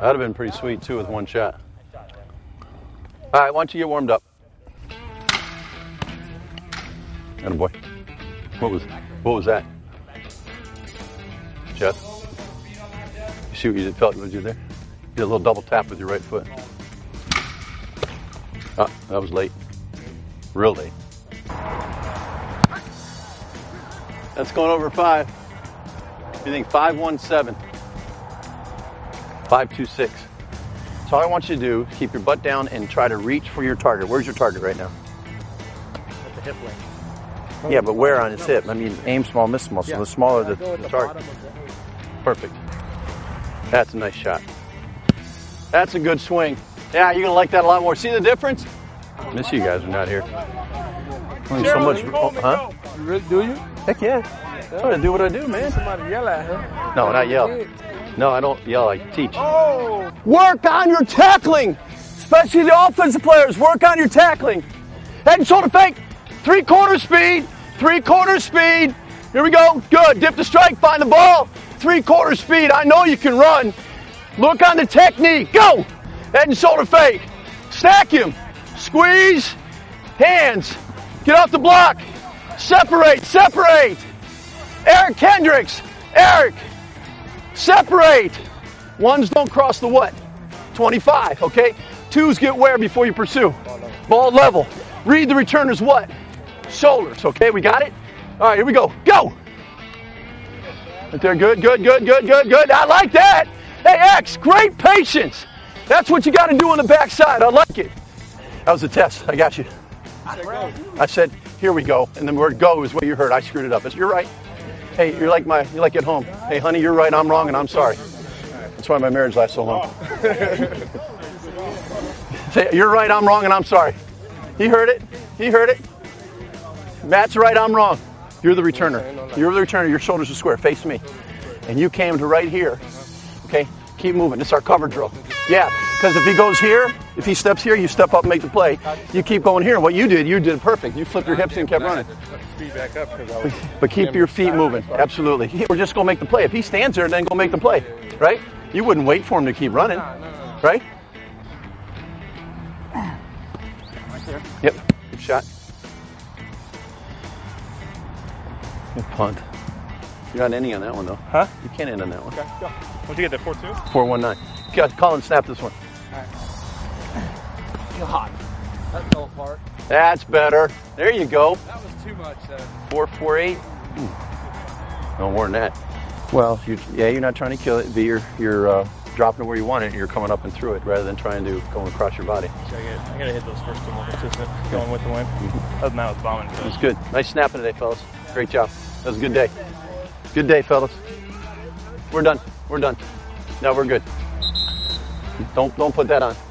That'd have been pretty sweet too with one shot. All right, why don't you get warmed up? Attaboy. What was that? Jeff? You see what you felt? What you there? You did a little double tap with your right foot. Oh, that was late. Real late. That's going over 5. You think 517? 526. So all I want you to do is keep your butt down and try to reach for your target. Where's your target right now? At the hip length. Yeah, but where on his hip? I mean, aim small, miss small. So the smaller the target. Perfect. That's a nice shot. That's a good swing. Yeah, you're going to like that a lot more. See the difference? I miss you guys are not here. So much. Huh? You really, do you? Heck yeah. I'm going to do what I do, man. Somebody yell at him. No, not yell. No, I don't yell. I teach. Oh. Work on your tackling. Especially the offensive players. Work on your tackling. Head and shoulder fake. 3/4 speed. 3/4 speed. Here we go. Good. Dip the strike. Find the ball. 3/4 speed. I know you can run. Look on the technique. Go. Head and shoulder fake. Stack him. Squeeze. Hands. Get off the block. Separate. Separate. Eric Kendricks. Eric. Separate. Ones don't cross the what? 25. Okay. Twos get where before you pursue? Ball level. Read the returner's what? Shoulders. Okay. We got it? All right. Here we go. Go. Right there. Good. Good. Good. Good. Good. Good. I like that. Hey, X. Great patience. That's what you got to do on the backside. I like it. That was a test. I got you. I said, here we go. And the word go is what you heard. I screwed it up. You're right. Hey, you're like at home. Hey, honey, you're right. I'm wrong, and I'm sorry. That's why my marriage lasts so long. Say, you're right. I'm wrong, and I'm sorry. He heard it. He heard it. Matt's right. I'm wrong. You're the returner. You're the returner. Your shoulders are square. Face me. And you came to right here. Okay? Keep moving. This is our cover drill. Yeah, because if he goes here, if he steps here, you step up and make the play. You keep going here. What you did perfect. You flipped your hips and kept running. But keep your feet moving. Absolutely. We're just going to make the play. If he stands there, then go make the play. Right? You wouldn't wait for him to keep running. Right? Right there. Yep. Good shot. Good punt. You're not ending on that one, though. Huh? You can't end on that one. Okay, go. What'd you get there, 4-2? 4-1-9. Call and snap this one. All right. God. That fell apart. That's better. There you go. That was too much, 4-4-8. No more than that. Well, you're not trying to kill it. You're dropping it where you want it, and you're coming up and through it rather than trying to go across your body. So I got to hit those first two more consistent, going with the wind. Other than that, I was bombing. It was good. Nice snapping today, fellas. Great job. That was a good day. Good day, fellas. We're done. We're done. Now we're good. Don't put that on.